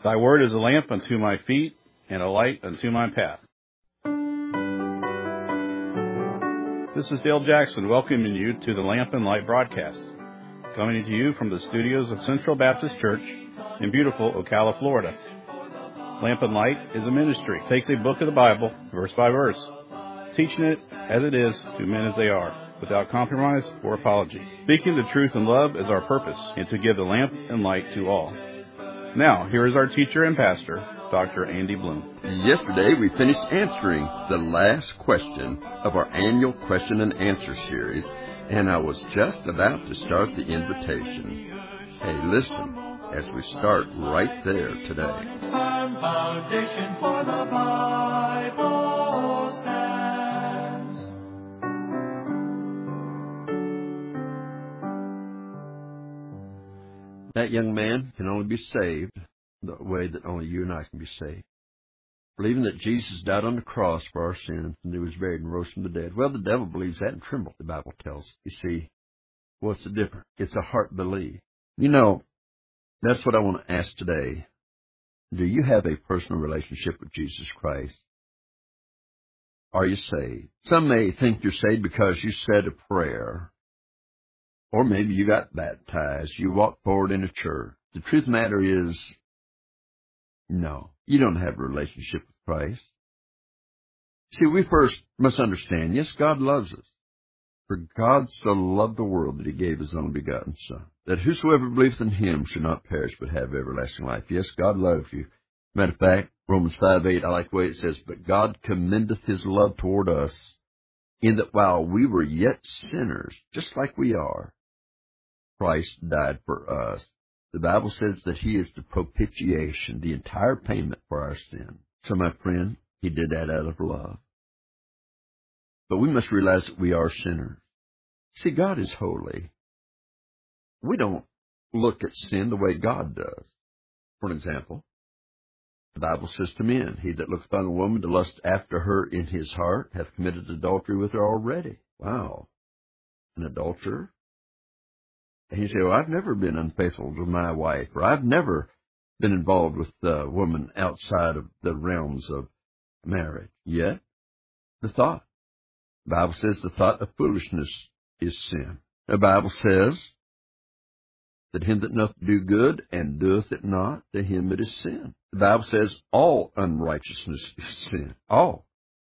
Thy word is a lamp unto my feet and a light unto my path. This is Dale Jackson welcoming you to the Lamp and Light broadcast, coming to you from the studios of Central Baptist Church in beautiful Ocala, Florida. Lamp and Light is a ministry. It takes a book of the Bible, verse by verse, teaching it as it is to men as they are, without compromise or apology. Speaking the truth in love is our purpose, and to give the lamp and light to all. Now, here is our teacher and pastor, Dr. Andy Bloom. Yesterday, we finished answering the last question of our annual question and answer series, and I was just about to start the invitation. Hey, listen as we start right there today. Foundation for the Bible stands. That young man can only be saved the way that only you and I can be saved. Believing that Jesus died on the cross for our sins and he was buried and rose from the dead. Well, the devil believes that and trembles, the Bible tells. You see, what's the difference? It's a heart belief. You know, that's what I want to ask today. Do you have a personal relationship with Jesus Christ? Are you saved? Some may think you're saved because you said a prayer. Or maybe you got baptized. You walked forward in a church. The truth of the matter is, no, you don't have a relationship with Christ. See, we first must understand, yes, God loves us. For God so loved the world that he gave his only begotten Son, that whosoever believeth in him should not perish but have everlasting life. Yes, God loves you. Matter of fact, Romans 5:8, I like the way it says, but God commendeth his love toward us, in that while we were yet sinners, just like we are, Christ died for us. The Bible says that he is the propitiation, the entire payment for our sin. So, my friend, he did that out of love. But we must realize that we are sinners. See, God is holy. We don't look at sin the way God does. For example, the Bible says to men, he that looketh on a woman to lust after her in his heart hath committed adultery with her already. Wow. An adulterer? And you say, well, I've never been unfaithful to my wife, or I've never been involved with a woman outside of the realms of marriage. Yet, the thought. The Bible says the thought of foolishness is sin. The Bible says that him that doth do good and doeth it not, to him it is sin. The Bible says all unrighteousness is sin. All.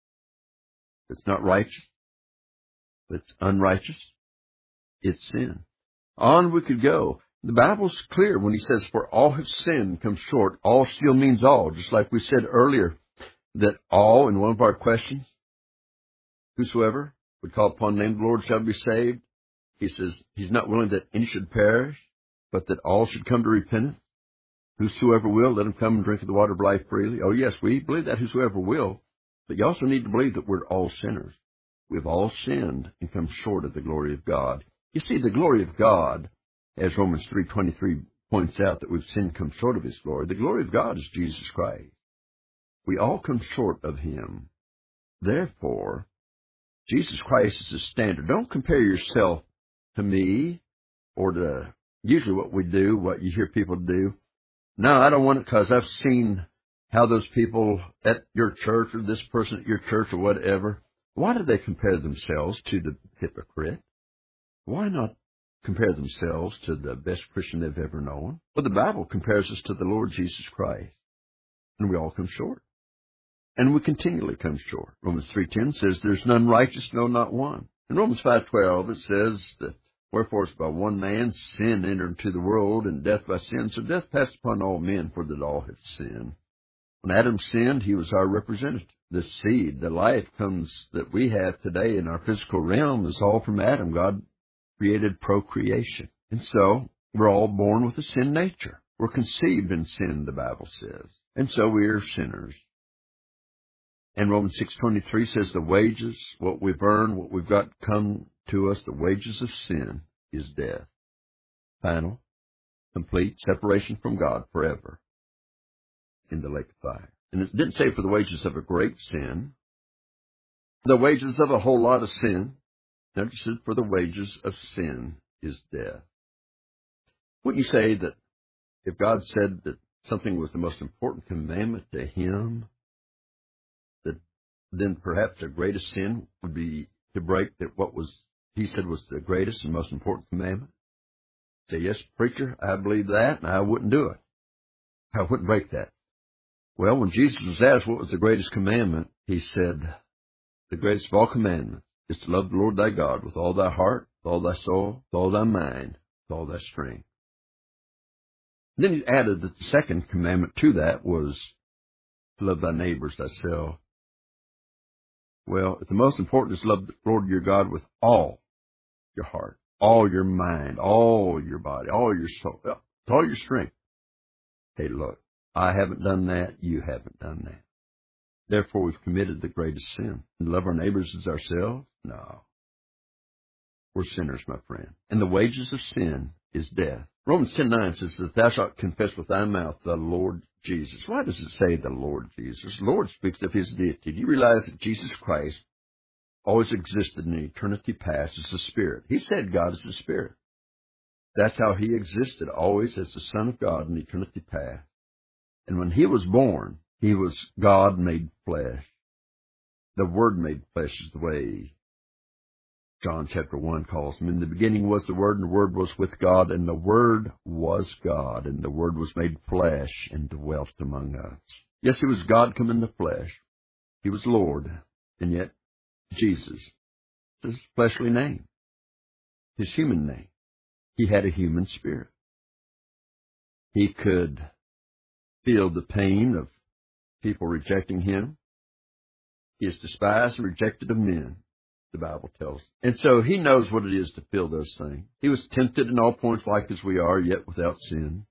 If it's not righteous, if it's unrighteous, it's sin. On we could go. The Bible's clear when he says, for all have sinned, come short. All still means all, just like we said earlier, that all, in one of our questions, whosoever would call upon the name of the Lord shall be saved. He says he's not willing that any should perish, but that all should come to repentance. Whosoever will, let him come and drink of the water of life freely. Oh, yes, we believe that whosoever will, but you also need to believe that we're all sinners. We've all sinned and come short of the glory of God. You see, the glory of God, as Romans 3:23 points out, that we've sinned, come short of his glory. The glory of God is Jesus Christ. We all come short of him. Therefore, Jesus Christ is the standard. Don't compare yourself to me or to usually what we do, what you hear people do. No, I don't want it because I've seen how those people at your church or this person at your church or whatever, why do they compare themselves to the hypocrite? Why not compare themselves to the best Christian they've ever known? Well, the Bible compares us to the Lord Jesus Christ, and we all come short. And we continually come short. Romans 3:10 says, there's none righteous, no, not one. In Romans 5:12, it says that, wherefore it's by one man sin entered into the world, and death by sin. So death passed upon all men, for that all have sinned. When Adam sinned, he was our representative. The seed, the life that we have today in our physical realm is all from Adam. God created procreation. And so we're all born with a sin nature. We're conceived in sin, the Bible says. And so we are sinners. And Romans 6:23 says the wages, what we've earned, what we've got come to us, the wages of sin is death. Final, complete separation from God forever in the lake of fire. And it didn't say for the wages of a great sin, the wages of a whole lot of sin. No, it said for the wages of sin is death. Wouldn't you say that if God said that something was the most important commandment to him, that then perhaps the greatest sin would be to break that what was he said was the greatest and most important commandment? Say, yes, preacher, I believe that, and I wouldn't do it. I wouldn't break that. Well, when Jesus was asked what was the greatest commandment, he said, the greatest of all commandments is to love the Lord thy God with all thy heart, with all thy soul, with all thy mind, with all thy strength. And then he added that the second commandment to that was to love thy neighbors thyself. Well, the most important is to love the Lord your God with all your heart, all your mind, all your body, all your soul, with all your strength. Hey, look, I haven't done that. You haven't done that. Therefore, we've committed the greatest sin. And love our neighbors as ourselves? No. We're sinners, my friend. And the wages of sin is death. Romans 10:9 says that thou shalt confess with thy mouth the Lord Jesus. Why does it say the Lord Jesus? The Lord speaks of his deity. Do you realize that Jesus Christ always existed in eternity past as the Spirit? He said God is the Spirit. That's how he existed, always as the Son of God in eternity past. And when he was born, he was God made flesh. The Word made flesh is the way John chapter 1 calls him. In the beginning was the Word, and the Word was with God, and the Word was God, and the Word was made flesh and dwelt among us. Yes, he was God come in the flesh. He was Lord, and yet Jesus, his fleshly name, his human name. He had a human spirit. He could feel the pain of people rejecting him. He is despised and rejected of men, the Bible tells us. And so he knows what it is to feel those things. He was tempted in all points like as we are, yet without sin.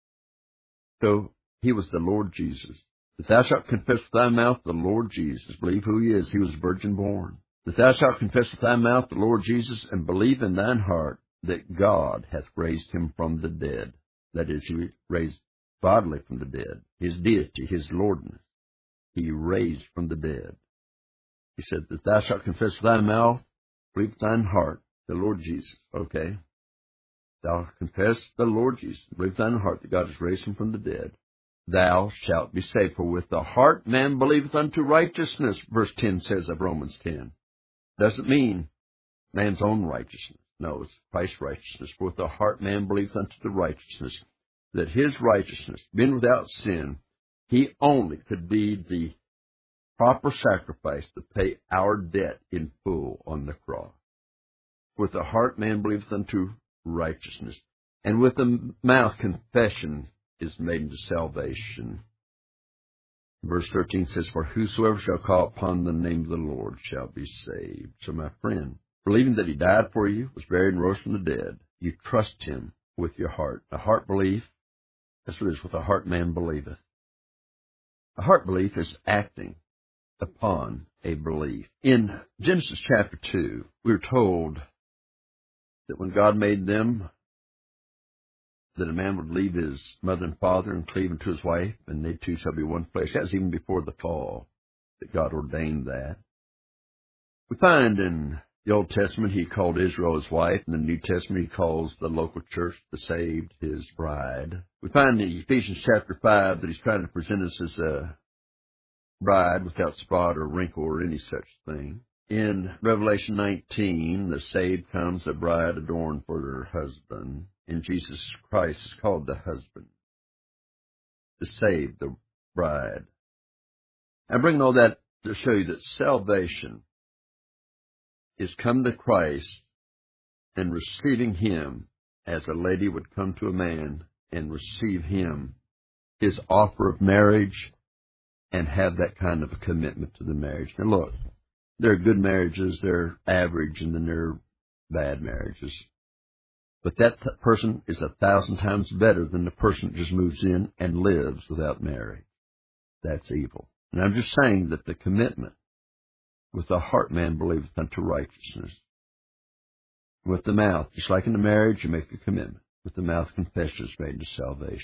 So he was the Lord Jesus. That thou shalt confess with thy mouth the Lord Jesus, believe who he is. He was virgin born. That thou shalt confess with thy mouth the Lord Jesus, and believe in thine heart that God hath raised him from the dead. That is, he raised bodily from the dead. His deity, his lordness, he raised from the dead. He said that thou shalt confess with thy mouth, believe with thine heart, the Lord Jesus. Okay. Thou confess the Lord Jesus, believe with thine heart that God has raised him from the dead. Thou shalt be saved. For with the heart man believeth unto righteousness, verse 10 says of Romans 10. Doesn't mean man's own righteousness. No, it's Christ's righteousness. For with the heart man believeth unto the righteousness, that his righteousness, being without sin, he only could be the proper sacrifice to pay our debt in full on the cross. With the heart man believeth unto righteousness, and with the mouth confession is made unto salvation. Verse 13 says, for whosoever shall call upon the name of the Lord shall be saved. So my friend, believing that he died for you, was buried and rose from the dead, you trust him with your heart. A heart belief, that's what it is, with a heart man believeth. A heart belief is acting upon a belief. In Genesis chapter 2, we were told that when God made them, that a man would leave his mother and father and cleave unto his wife, and they two shall be one flesh. That was even before the fall, that God ordained that. We find in the Old Testament he called Israel his wife, and in the New Testament he calls the local church, the saved, his bride. We find in Ephesians chapter 5 that he's trying to present us as a bride without spot or wrinkle or any such thing. In Revelation 19, the saved comes, a bride adorned for her husband. And Jesus Christ is called the husband, the saved, the bride. I bring all that to show you that salvation is come to Christ and receiving him as a lady would come to a man and receive him, his offer of marriage, and have that kind of a commitment to the marriage. Now look, there are good marriages, there are average, and then there are bad marriages. But that person is 1,000 times better than the person that just moves in and lives without marriage. That's evil. And I'm just saying that the commitment with the heart man believeth unto righteousness. With the mouth, just like in the marriage, you make a commitment. With the mouth, confession is made to salvation.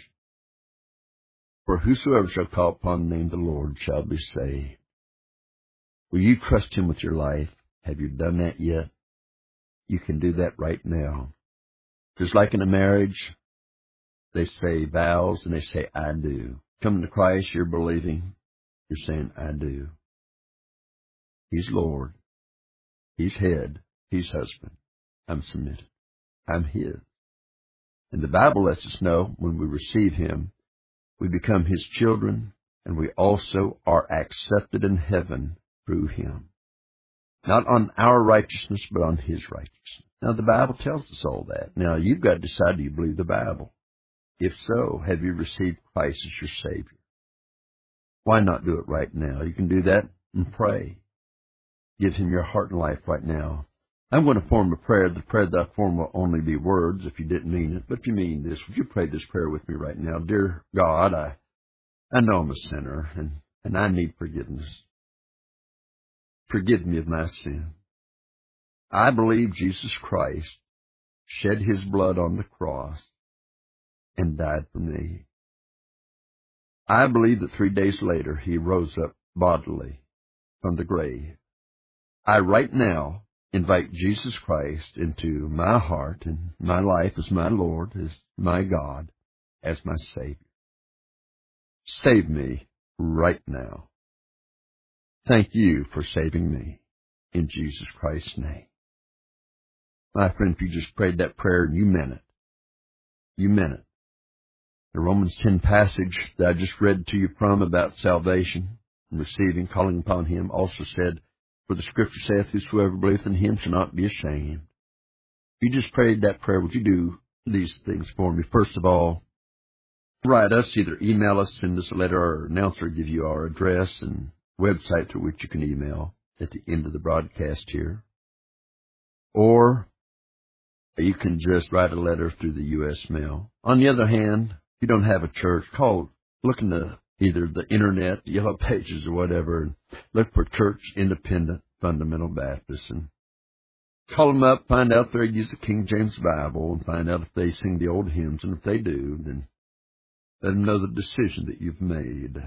For whosoever shall call upon the name of the Lord shall be saved. Will you trust him with your life? Have you done that yet? You can do that right now. Just like in a marriage, they say vows, and they say, I do. Coming to Christ, you're believing. You're saying, I do. He's Lord. He's head. He's husband. I'm submitted. I'm His. And the Bible lets us know when we receive Him, we become His children, and we also are accepted in heaven through Him. Not on our righteousness, but on His righteousness. Now, the Bible tells us all that. Now, you've got to decide, do you believe the Bible? If so, have you received Christ as your Savior? Why not do it right now? You can do that and pray. Give Him your heart and life right now. I'm going to form a prayer. The prayer that I form will only be words if you didn't mean it. But if you mean this, would you pray this prayer with me right now? Dear God, I know I'm a sinner, and I need forgiveness. Forgive me of my sin. I believe Jesus Christ shed His blood on the cross and died for me. I believe that 3 days later He rose up bodily from the grave. I right now invite Jesus Christ into my heart and my life as my Lord, as my God, as my Savior. Save me right now. Thank you for saving me in Jesus Christ's name. My friend, if you just prayed that prayer and you meant it, you meant it. The Romans 10 passage that I just read to you from about salvation and receiving, calling upon Him, also said, for the Scripture saith, whosoever believeth in Him shall not be ashamed. If you just prayed that prayer, would you do these things for me? First of all, write us, either email us, send us a letter, or announcer give you our address and website through which you can email at the end of the broadcast here. Or you can just write a letter through the U.S. mail. On the other hand, if you don't have a church, look in either the internet, the Yellow Pages or whatever, and look for Church Independent Fundamental Baptist, and call them up, find out if they use the King James Bible, and find out if they sing the old hymns, and if they do, then let them know the decision that you've made,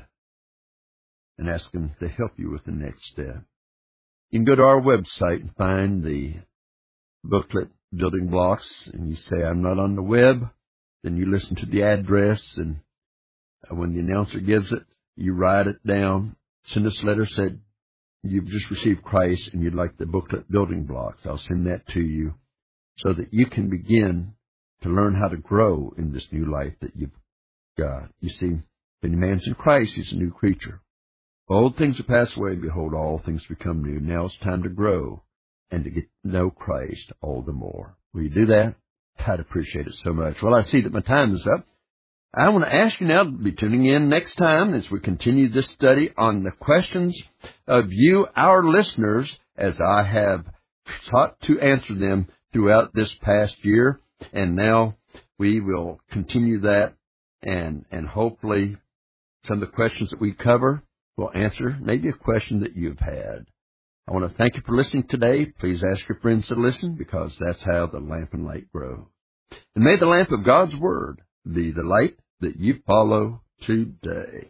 and ask them to help you with the next step. You can go to our website and find the booklet, Building Blocks, and you say, I'm not on the web, then you listen to the address, and when the announcer gives it, you write it down, send us a letter, said you've just received Christ and you'd like the booklet, Building Blocks. I'll send that to you so that you can begin to learn how to grow in this new life that you've got. You see, if any man's in Christ, he's a new creature. Old things have passed away, behold, all things become new. Now it's time to grow and to get to know Christ all the more. Will you do that? I'd appreciate it so much. Well, I see that my time is up. I want to ask you now to be tuning in next time as we continue this study on the questions of you, our listeners, as I have sought to answer them throughout this past year. And now we will continue that, and hopefully some of the questions that we cover will answer maybe a question that you've had. I want to thank you for listening today. Please ask your friends to listen, because that's how the lamp and light grow. And may the lamp of God's Word be the light that you follow today.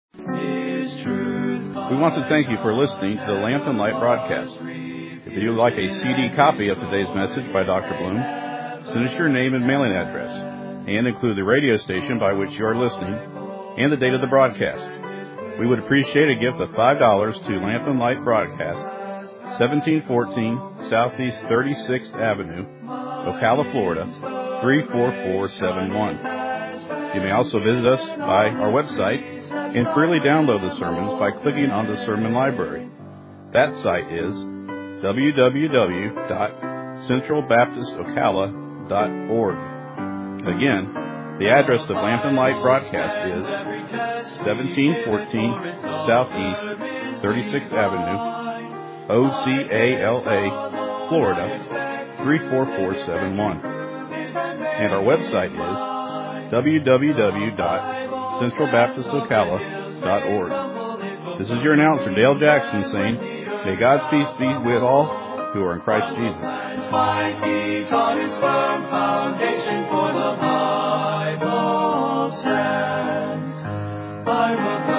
We want to thank you for listening to the Lamp and Light broadcast. If you would like a CD copy of today's message by Dr. Bloom, send us your name and mailing address, and include the radio station by which you are listening and the date of the broadcast. We would appreciate a gift of $5 to Lamp and Light Broadcast, 1714 Southeast 36th Avenue, Ocala, Florida, 34471. You may also visit us by our website and freely download the sermons by clicking on the sermon library. That site is www.centralbaptistocala.org. Again, the address of Lamp and Light Broadcast is 1714 Southeast 36th Avenue, Ocala, Florida, 34471. And our website is www.centralbaptistocala.org. This is your announcer, Dale Jackson, saying, may God's peace be with all who are in Christ Jesus. My feet on His firm foundation, for the Bible stands. I will